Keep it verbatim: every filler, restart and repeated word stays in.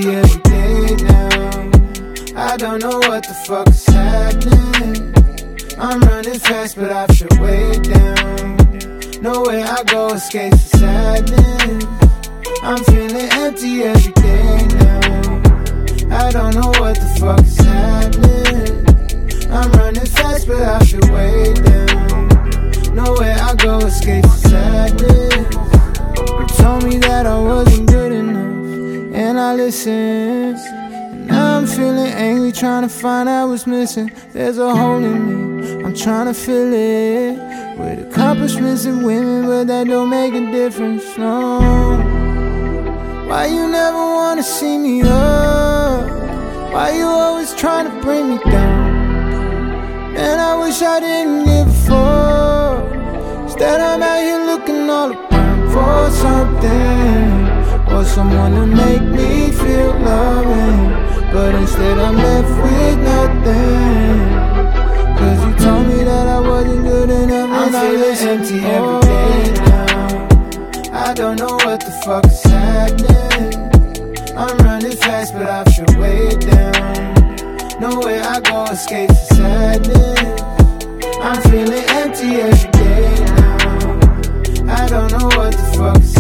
empty every day now. I don't know what the fuck is happening. I'm running fast, but I feel way down. Nowhere I go escapes the sadness. I'm feeling empty every day now. I don't know what the fuck is happening. I'm running fast, but I feel way down. Nowhere I go escapes the sadness. You told me that I wasn't good enough, and I listened. Now I'm feeling angry, trying to find out what's missing. There's a hole in me, I'm trying to fill it with accomplishments and women, but that don't make a difference, no. Why you never wanna see me up? Why you always trying to bring me down? Man, I wish I didn't give a fuck. Instead I'm out here looking all around for something, or someone to make me feel loving. But instead I'm left with nothing, cause you told me that I wasn't good enough. I'm feeling empty every day now. I don't know what the fuck is happening. I'm running fast, but I feel way down. Nowhere I go escapes the sadness. I'm feeling empty every day now. I don't know what the fuck is